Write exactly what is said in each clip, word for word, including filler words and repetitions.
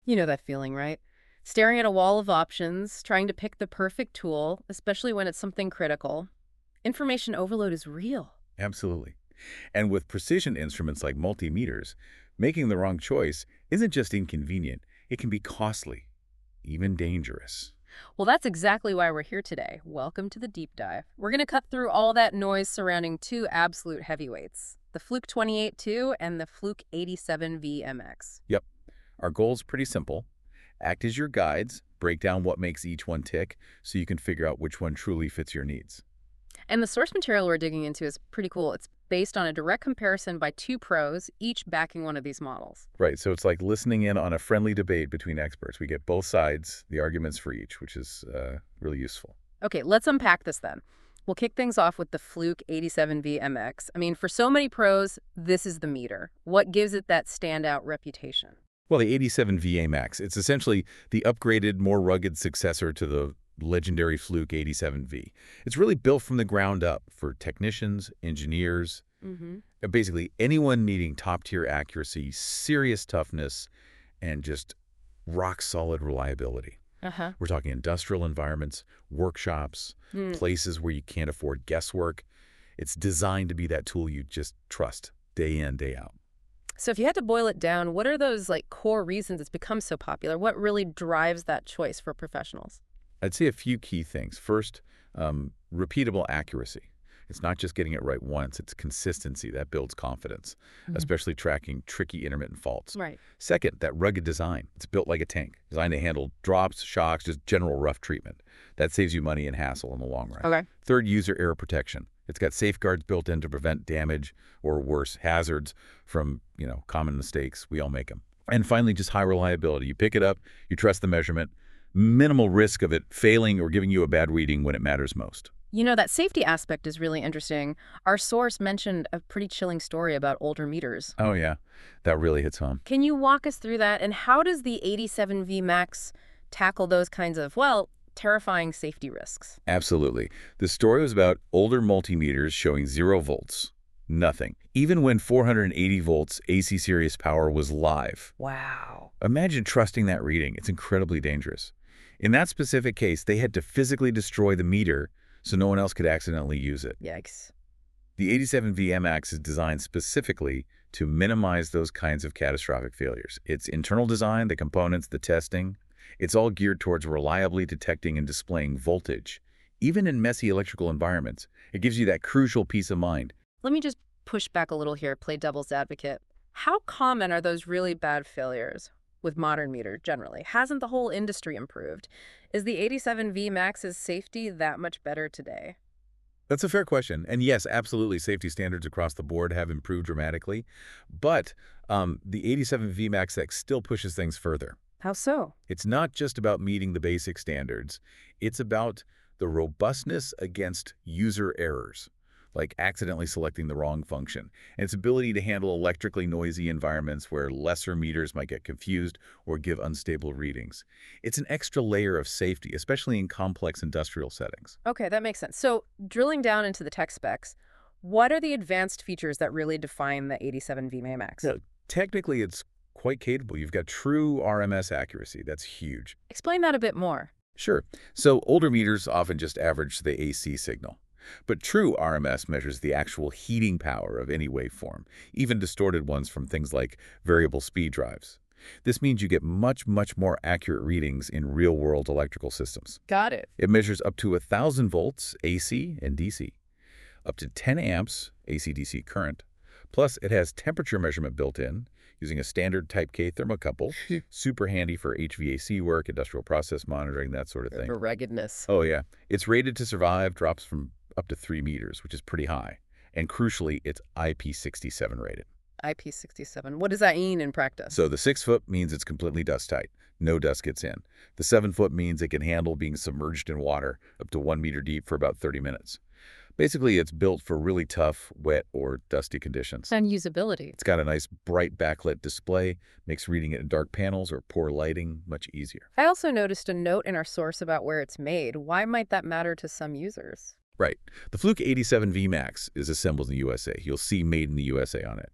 You know that feeling, right? Staring at a wall of options, trying to pick the perfect tool, especially when it's something critical. Information overload is real. Absolutely. And with precision instruments like multimeters, making the wrong choice isn't just inconvenient, it can be costly, even dangerous. Well, that's exactly why we're here today. Welcome to the deep dive. We're going to cut through all that noise surrounding two absolute heavyweights, the Fluke twenty-eight two and the Fluke eighty-seven V M X. Yep. Our goal's pretty simple. Act as your guides, break down what makes each one tick so you can figure out which one truly fits your needs. And the source material we're digging into is pretty cool. It's based on a direct comparison by two pros, each backing one of these models. Right, so it's like listening in on a friendly debate between experts. We get both sides, the arguments for each, which is uh, really useful. Okay, let's unpack this then. We'll kick things off with the Fluke eighty-seven V M X. I mean, for so many pros, this is the meter. What gives it that standout reputation? Well, the eighty-seven V A MAX, it's essentially the upgraded, more rugged successor to the legendary Fluke eighty-seven V. It's really built from the ground up for technicians, engineers, Mm-hmm. uh, basically anyone needing top-tier accuracy, serious toughness, and just rock-solid reliability. Uh-huh. We're talking industrial environments, workshops, Hmm. places where you can't afford guesswork. It's designed to be that tool you just trust day in, day out. So if you had to boil it down, what are those like core reasons it's become so popular? What really drives that choice for professionals? I'd say a few key things. First, um, repeatable accuracy. It's not just getting it right once, it's consistency that builds confidence, Mhm. especially tracking tricky intermittent faults. Right. Second, that rugged design. It's built like a tank, designed to handle drops, shocks, just general rough treatment. That saves you money and hassle in the long run. Okay. Third, user error protection. It's got safeguards built in to prevent damage or worse, hazards from, you know, common mistakes. We all make them. And finally, just high reliability. You pick it up, you trust the measurement, minimal risk of it failing or giving you a bad reading when it matters most. You know, that safety aspect is really interesting. Our source mentioned a pretty chilling story about older meters. Oh, yeah, that really hits home. Can you walk us through that? And how does the eighty-seven V MAX tackle those kinds of, well, terrifying safety risks? Absolutely. The story was about older multimeters showing zero volts. Nothing. Even when four hundred eighty volts A C series power was live. Wow. Imagine trusting that reading. It's incredibly dangerous. In that specific case, they had to physically destroy the meter so no one else could accidentally use it. Yikes. The eighty-seven V M X is designed specifically to minimize those kinds of catastrophic failures. Its internal design, the components, the testing, it's all geared towards reliably detecting and displaying voltage. Even in messy electrical environments, it gives you that crucial peace of mind. Let me just push back a little here, play devil's advocate. How common are those really bad failures with modern meters generally? Hasn't the whole industry improved? Is the eighty-seven V MAX's safety that much better today? That's a fair question. And yes, absolutely, safety standards across the board have improved dramatically. But um, the eighty-seven V MAX X still pushes things further. How so? It's not just about meeting the basic standards. It's about the robustness against user errors, like accidentally selecting the wrong function, and its ability to handle electrically noisy environments where lesser meters might get confused or give unstable readings. It's an extra layer of safety, especially in complex industrial settings. Okay, that makes sense. So drilling down into the tech specs, what are the advanced features that really define the eighty-seven V MAX? Now, technically, it's quite capable. You've got true R M S accuracy. That's huge. Explain that a bit more. Sure. So older meters often just average the A C signal. But true R M S measures the actual heating power of any waveform, even distorted ones from things like variable speed drives. This means you get much, much more accurate readings in real-world electrical systems. Got it. It measures up to one thousand volts A C and D C, up to ten amps A C D C current. Plus, it has temperature measurement built in, using a standard Type K thermocouple. Super handy for H V A C work, industrial process monitoring, that sort of thing. For ruggedness. Oh, yeah. It's rated to survive drops from up to three meters, which is pretty high. And crucially, it's I P sixty-seven rated. I P sixty-seven. What does that mean in practice? So the six foot means it's completely dust tight. No dust gets in. The seven foot means it can handle being submerged in water up to one meter deep for about thirty minutes. Basically, it's built for really tough, wet, or dusty conditions. And usability. It's got a nice bright backlit display, makes reading it in dark panels or poor lighting much easier. I also noticed a note in our source about where it's made. Why might that matter to some users? Right. The Fluke eighty-seven V MAX is assembled in the U S A. You'll see Made in the U S A on it.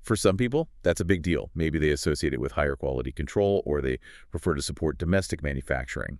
For some people, that's a big deal. Maybe they associate it with higher quality control or they prefer to support domestic manufacturing.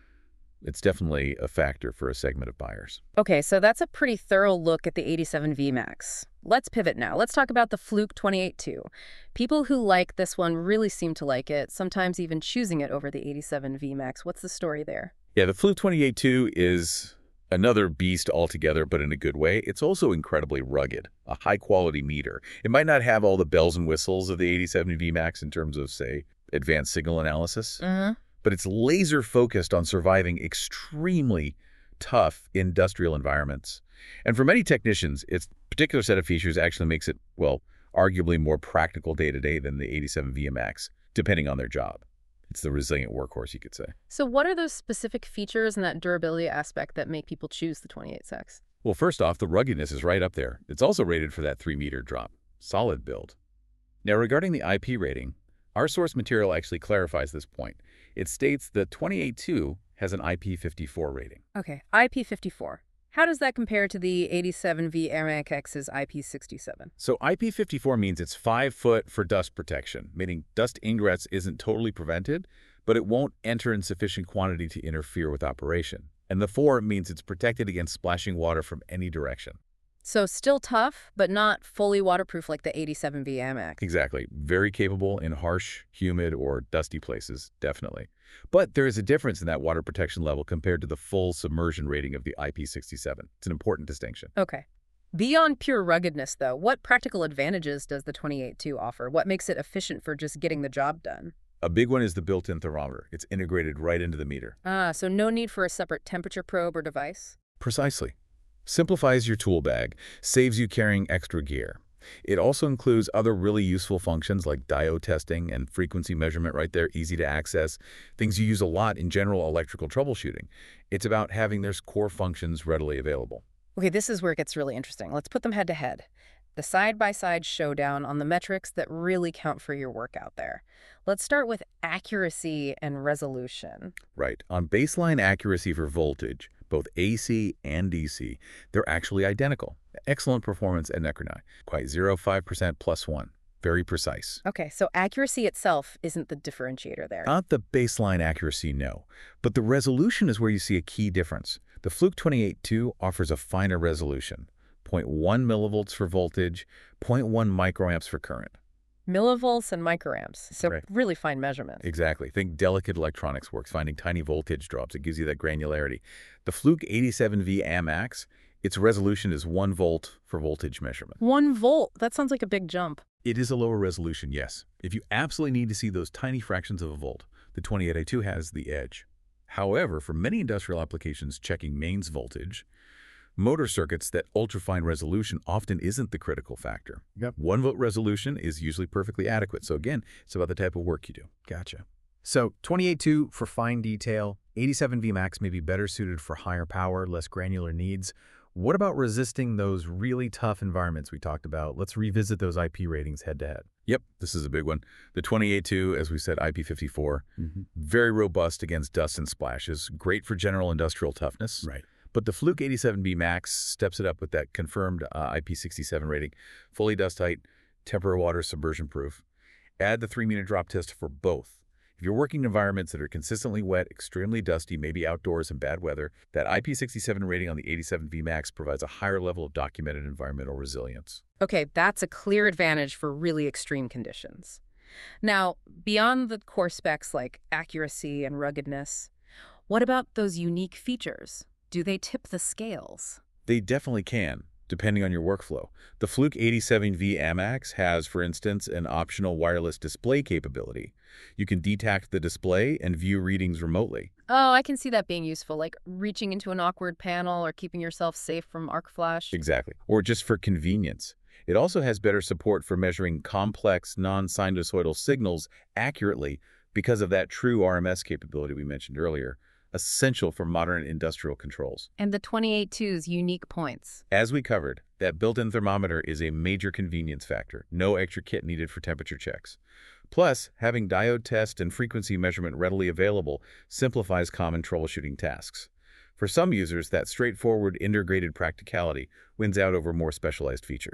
It's definitely a factor for a segment of buyers. Okay, so that's a pretty thorough look at the eighty-seven V MAX. Let's pivot now. Let's talk about the Fluke twenty-eight two. People who like this one really seem to like it, sometimes even choosing it over the eighty-seven V MAX. What's the story there? Yeah, the Fluke twenty-eight two is another beast altogether, but in a good way. It's also incredibly rugged, a high-quality meter. It might not have all the bells and whistles of the eighty-seven V MAX in terms of, say, advanced signal analysis, Mm-hmm. but it's laser-focused on surviving extremely tough industrial environments. And for many technicians, its particular set of features actually makes it, well, arguably more practical day-to-day than the eighty-seven V MAX, depending on their job. It's the resilient workhorse, you could say. So what are those specific features and that durability aspect that make people choose the twenty-eight six? Well, first off, the ruggedness is right up there. It's also rated for that three-meter drop. Solid build. Now, regarding the I P rating, our source material actually clarifies this point. It states the twenty-eight two has an I P fifty-four rating. Okay, I P fifty-four. How does that compare to the eighty-seven V AMAC-X's I P sixty-seven? So I P fifty-four means it's five foot for dust protection, meaning dust ingress isn't totally prevented, but it won't enter in sufficient quantity to interfere with operation. And the four means it's protected against splashing water from any direction. So still tough, but not fully waterproof like the eighty-seven V AMAC. Exactly. Very capable in harsh, humid, or dusty places, definitely. But there is a difference in that water protection level compared to the full submersion rating of the I P sixty-seven. It's an important distinction. Okay. Beyond pure ruggedness, though, what practical advantages does the twenty-eight two offer? What makes it efficient for just getting the job done? A big one is the built-in thermometer. It's integrated right into the meter. Ah, so no need for a separate temperature probe or device? Precisely. Simplifies your tool bag, saves you carrying extra gear. It also includes other really useful functions like diode testing and frequency measurement right there, easy to access, things you use a lot in general electrical troubleshooting. It's about having their core functions readily available. Okay, this is where it gets really interesting. Let's put them head to head. The side-by-side showdown on the metrics that really count for your work out there. Let's start with accuracy and resolution. Right. On baseline accuracy for voltage, both A C and D C, they're actually identical. Excellent performance at Necronai. Quite zero point five percent plus one. Very precise. Okay, so accuracy itself isn't the differentiator there. Not the baseline accuracy, no. But the resolution is where you see a key difference. The Fluke twenty-eight two offers a finer resolution. zero point one millivolts for voltage, zero point one microamps for current. Millivolts and microamps, so Right. really fine measurements. Exactly. Think delicate electronics works, finding tiny voltage drops. It gives you that granularity. The Fluke eighty-seven V AMAX, its resolution is one volt for voltage measurement. One volt, that sounds like a big jump. It is a lower resolution, yes. If you absolutely need to see those tiny fractions of a volt, the twenty-eight A two has the edge. However, for many industrial applications checking mains voltage, motor circuits, that ultrafine resolution often isn't the critical factor. Yep. One volt resolution is usually perfectly adequate. So again, it's about the type of work you do. Gotcha. So twenty-eight two for fine detail, eighty-seven V MAX may be better suited for higher power, less granular needs. What about resisting those really tough environments we talked about? Let's revisit those I P ratings head to head. Yep, this is a big one. The twenty-eight two, as we said, I P fifty-four, Mm-hmm. very robust against dust and splashes, great for general industrial toughness. Right. But the Fluke eighty-seven V MAX steps it up with that confirmed uh, I P sixty-seven rating, fully dust tight, temporary water submersion proof. Add the three-meter drop test for both. If you're working in environments that are consistently wet, extremely dusty, maybe outdoors in bad weather, that I P sixty-seven rating on the eighty-seven V MAX provides a higher level of documented environmental resilience. Okay, that's a clear advantage for really extreme conditions. Now, beyond the core specs like accuracy and ruggedness, what about those unique features? Do they tip the scales? They definitely can, depending on your workflow. The Fluke eighty-seven V AMAX has, for instance, an optional wireless display capability. You can detact the display and view readings remotely. Oh, I can see that being useful, like reaching into an awkward panel or keeping yourself safe from arc flash. Exactly. Or just for convenience. It also has better support for measuring complex non-sinusoidal signals accurately because of that true R M S capability we mentioned earlier, essential for modern industrial controls. And the twenty-eight two's unique points. As we covered, that built-in thermometer is a major convenience factor. No extra kit needed for temperature checks. Plus, having diode test and frequency measurement readily available simplifies common troubleshooting tasks. For some users, that straightforward integrated practicality wins out over more specialized features.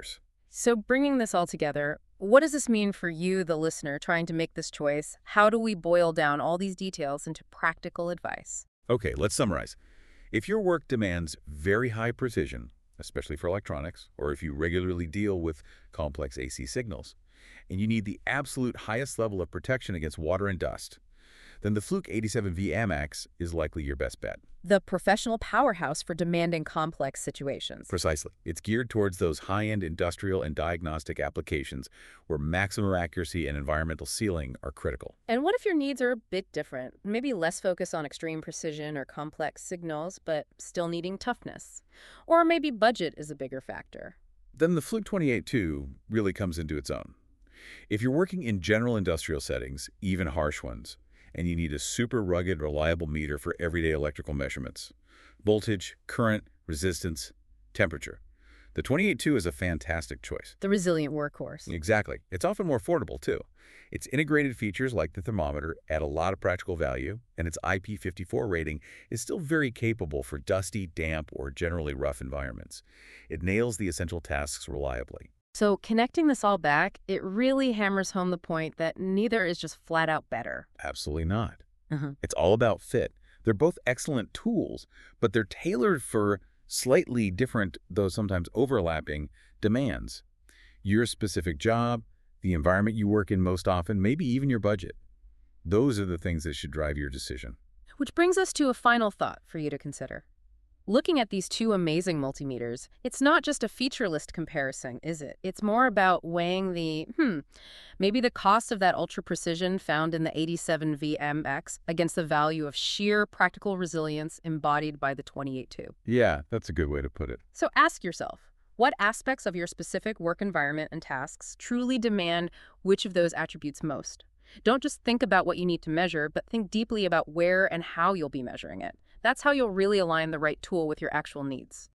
So bringing this all together, what does this mean for you, the listener, trying to make this choice? How do we boil down all these details into practical advice? Okay, let's summarize. If your work demands very high precision, especially for electronics, or if you regularly deal with complex A C signals, and you need the absolute highest level of protection against water and dust, then the Fluke eighty-seven V AMAX is likely your best bet. The professional powerhouse for demanding complex situations. Precisely. It's geared towards those high-end industrial and diagnostic applications where maximum accuracy and environmental sealing are critical. And what if your needs are a bit different? Maybe less focus on extreme precision or complex signals, but still needing toughness. Or maybe budget is a bigger factor. Then the Fluke twenty-eight two really comes into its own. If you're working in general industrial settings, even harsh ones, and you need a super rugged, reliable meter for everyday electrical measurements, voltage, current, resistance, temperature, the twenty-eight two is a fantastic choice. The resilient workhorse. Exactly. It's often more affordable, too. Its integrated features like the thermometer add a lot of practical value, and its I P fifty-four rating is still very capable for dusty, damp, or generally rough environments. It nails the essential tasks reliably. So connecting this all back, it really hammers home the point that neither is just flat out better. Absolutely not. Uh-huh. It's all about fit. They're both excellent tools, but they're tailored for slightly different, though sometimes overlapping, demands. Your specific job, the environment you work in most often, maybe even your budget. Those are the things that should drive your decision. Which brings us to a final thought for you to consider. Looking at these two amazing multimeters, it's not just a feature list comparison, is it? It's more about weighing the, hmm, maybe the cost of that ultra precision found in the eighty-seven V M X against the value of sheer practical resilience embodied by the twenty-eight two. Yeah, that's a good way to put it. So ask yourself, what aspects of your specific work environment and tasks truly demand which of those attributes most? Don't just think about what you need to measure, but think deeply about where and how you'll be measuring it. That's how you'll really align the right tool with your actual needs.